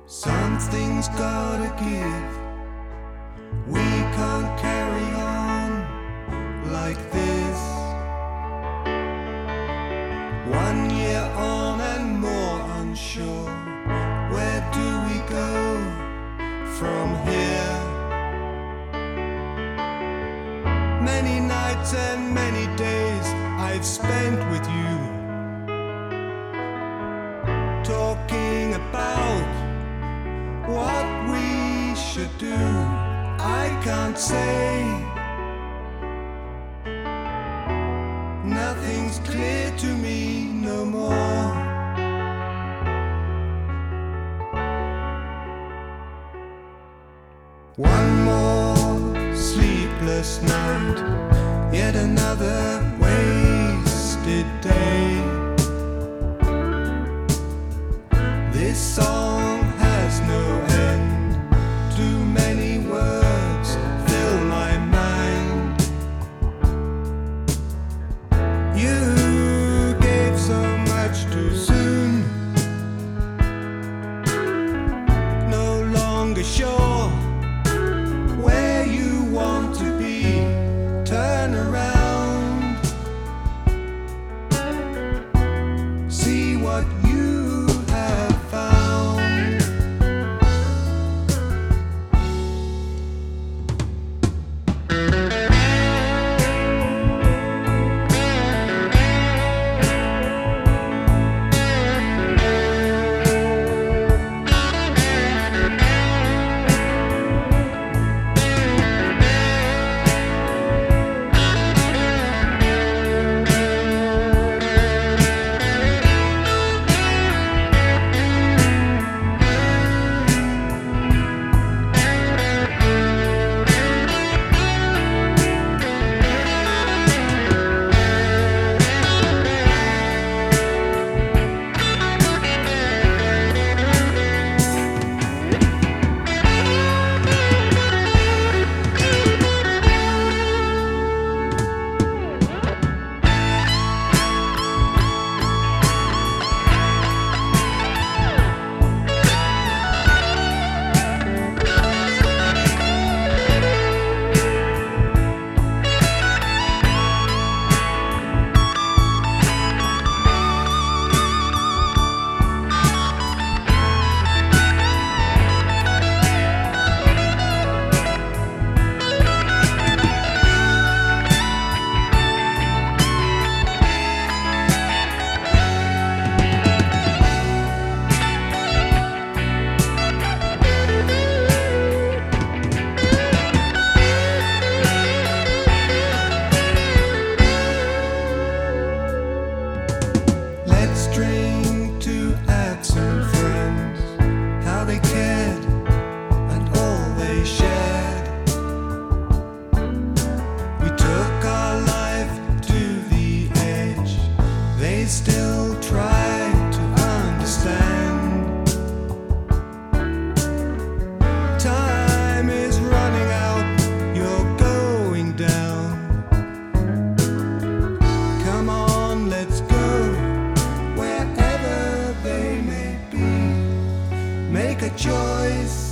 Something's gotta give. We can't carry on like this. 1 year on and more unsure. Where do we go from here? Many nights and many days I've spent with you, talking about what we should do. I can't say, nothing's clear to me no more. One more sleepless night, yet another wasted day. This song has no end. Too many words fill my mind. You gave so much too soon. No longer sure where you want to be. Turn around, see what you have found. Let's drink to absent friends, how they cared and all they shared. We took our life to the edge, they still tried to understand. Time is running out, you're going down. Come on, let's go wherever they may be. Make a choice.